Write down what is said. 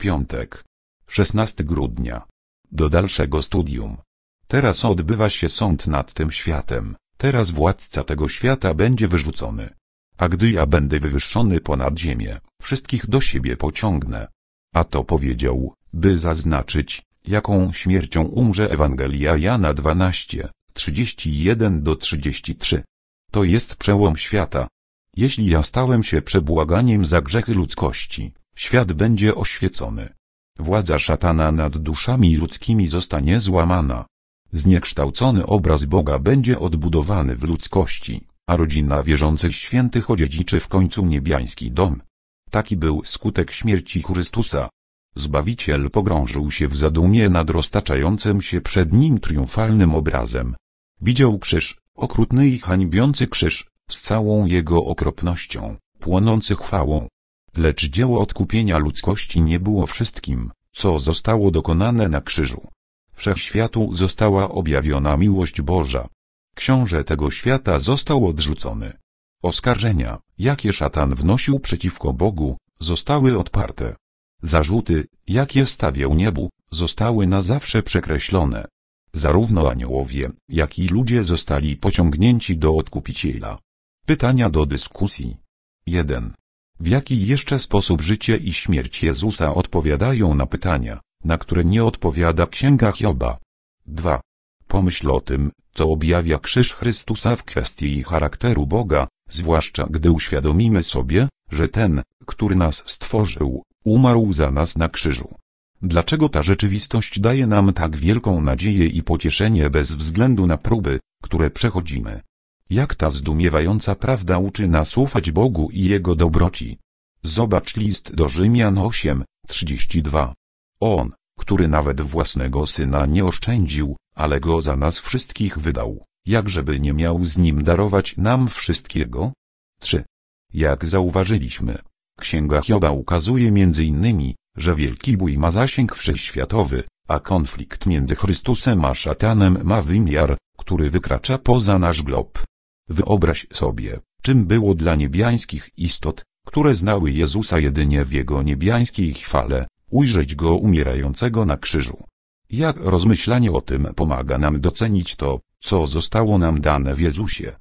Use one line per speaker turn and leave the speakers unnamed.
piątek, 16 grudnia. Do dalszego studium. Teraz odbywa się sąd nad tym światem, teraz władca tego świata będzie wyrzucony. A gdy ja będę wywyższony ponad ziemię, wszystkich do siebie pociągnę. A to powiedział, by zaznaczyć, jaką śmiercią umrze. Ewangelia Jana 12, 31-33. To jest przełom świata. Jeśli ja stałem się przebłaganiem za grzechy ludzkości, świat będzie oświecony. Władza szatana nad duszami ludzkimi zostanie złamana. Zniekształcony obraz Boga będzie odbudowany w ludzkości, a rodzina wierzących świętych odziedziczy w końcu niebiański dom. Taki był skutek śmierci Chrystusa. Zbawiciel pogrążył się w zadumie nad roztaczającym się przed nim triumfalnym obrazem. Widział krzyż, okrutny i hańbiący krzyż, z całą jego okropnością, płonący chwałą. Lecz dzieło odkupienia ludzkości nie było wszystkim, co zostało dokonane na krzyżu. Wszechświatu została objawiona miłość Boża. Książę tego świata został odrzucony. Oskarżenia, jakie szatan wnosił przeciwko Bogu, zostały odparte. Zarzuty, jakie stawiał niebu, zostały na zawsze przekreślone. Zarówno aniołowie, jak i ludzie zostali pociągnięci do Odkupiciela. Pytania do dyskusji. 1. W jaki jeszcze sposób życie i śmierć Jezusa odpowiadają na pytania, na które nie odpowiada Księga Hioba? 2. Pomyśl o tym, co objawia krzyż Chrystusa w kwestii charakteru Boga, zwłaszcza gdy uświadomimy sobie, że ten, który nas stworzył, umarł za nas na krzyżu. Dlaczego ta rzeczywistość daje nam tak wielką nadzieję i pocieszenie bez względu na próby, które przechodzimy? Jak ta zdumiewająca prawda uczy nas ufać Bogu i Jego dobroci? Zobacz list do Rzymian 8:32. On, który nawet własnego Syna nie oszczędził, ale Go za nas wszystkich wydał, jakżeby nie miał z Nim darować nam wszystkiego? 3. Jak zauważyliśmy, Księga Hioba ukazuje m.in., że wielki bój ma zasięg wszechświatowy, a konflikt między Chrystusem a szatanem ma wymiar, który wykracza poza nasz glob. Wyobraź sobie, czym było dla niebiańskich istot, które znały Jezusa jedynie w Jego niebiańskiej chwale, ujrzeć Go umierającego na krzyżu. Jak rozmyślanie o tym pomaga nam docenić to, co zostało nam dane w Jezusie.